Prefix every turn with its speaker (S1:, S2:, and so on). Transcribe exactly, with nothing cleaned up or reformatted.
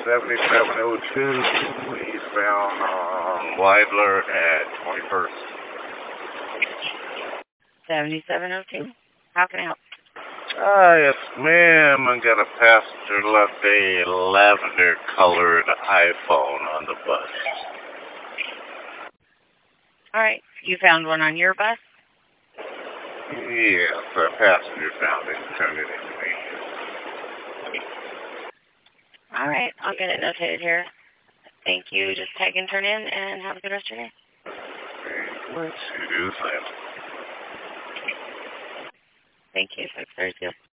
S1: seventy-seven oh two, eastbound on Weidler at twenty-first.
S2: seventy-seven oh two. How can I help?
S1: Ah, yes, ma'am. I got a passenger left a lavender-colored iPhone on the bus.
S2: All right. You found one on your bus?
S1: Yes, a passenger found it and turned it into me.
S2: All right. I'll get it notated here. Thank you. Just tag and turn in, and have a good rest of your day.
S1: Let's do the same.
S2: Thank you. six thirty.